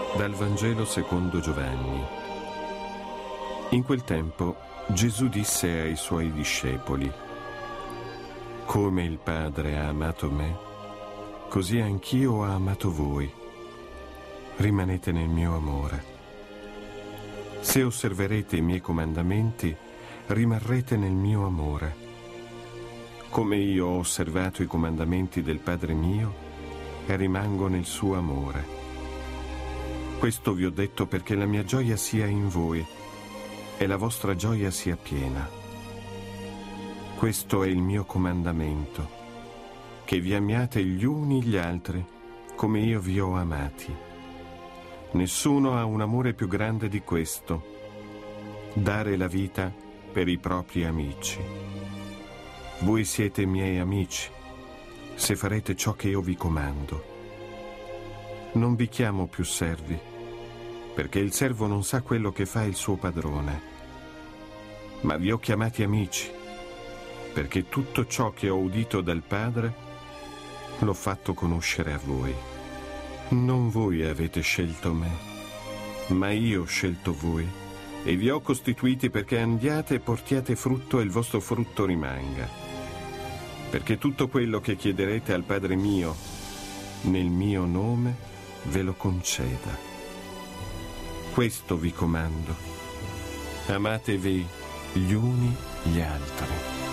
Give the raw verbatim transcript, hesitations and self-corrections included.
Dal Vangelo secondo Giovanni. In quel tempo Gesù disse ai suoi discepoli: «Come il Padre ha amato me, così anch'io ho amato voi. Rimanete nel mio amore. Se osserverete i miei comandamenti, rimarrete nel mio amore. Come io ho osservato i comandamenti del Padre mio e rimango nel suo amore. Questo vi ho detto perché la mia gioia sia in voi e la vostra gioia sia piena. Questo è il mio comandamento, che vi amiate gli uni gli altri come io vi ho amati. Nessuno ha un amore più grande di questo, dare la vita per i propri amici. Voi siete miei amici, se farete ciò che io vi comando. Non vi chiamo più servi, perché il servo non sa quello che fa il suo padrone. Ma vi ho chiamati amici, perché tutto ciò che ho udito dal Padre l'ho fatto conoscere a voi. Non voi avete scelto me, ma io ho scelto voi e vi ho costituiti perché andiate e portiate frutto e il vostro frutto rimanga. Perché tutto quello che chiederete al Padre mio nel mio nome ve lo conceda. Questo vi comando: amatevi gli uni gli altri.